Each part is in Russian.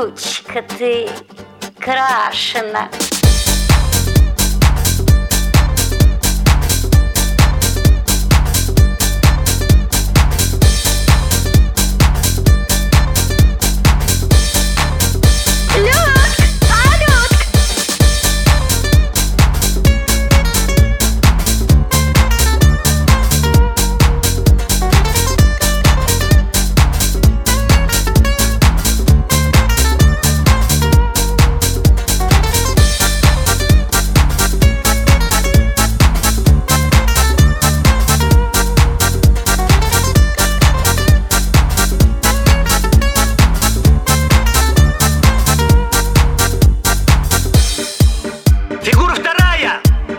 Сучка ты крашена. Фигура вторая.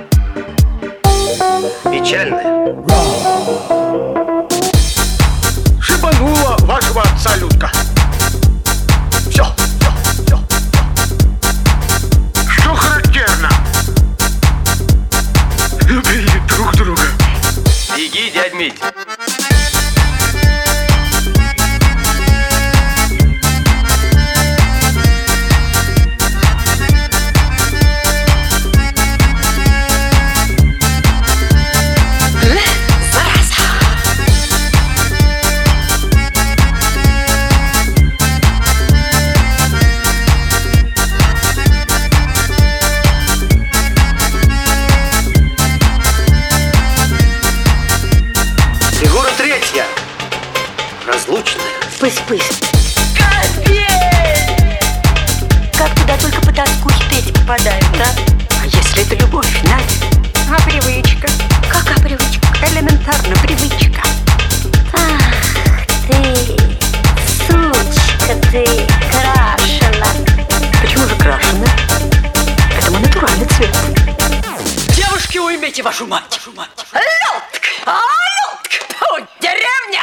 Печальная. Шибанула вашего отца Людка. Все. Что характерно? Любили друг друга. Беги, дядь Мить. Фигура третья. Разлучная. Пысь-пысь. Как туда только по тоскухе эти попадают, да? А если это любовь, Надя? А привычка? Какая привычка? Элементарно, привычка. Ах ты, сучка ты крашена. Почему же крашеная? Это мой натуральный цвет. Девушки, уймите вашу мать! Людка! Людка! Фу, деревня!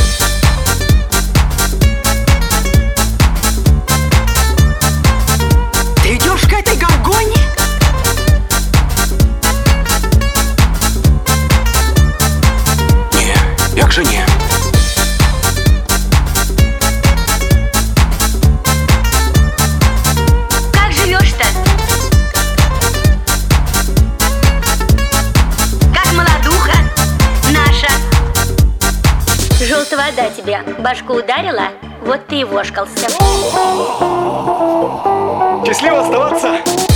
Ты идешь к этой горгоне? Не, як же не. Как живешь-то? Как молодуха наша. Желтая вода тебе башку ударила, вот ты и вошкался. Счастливо оставаться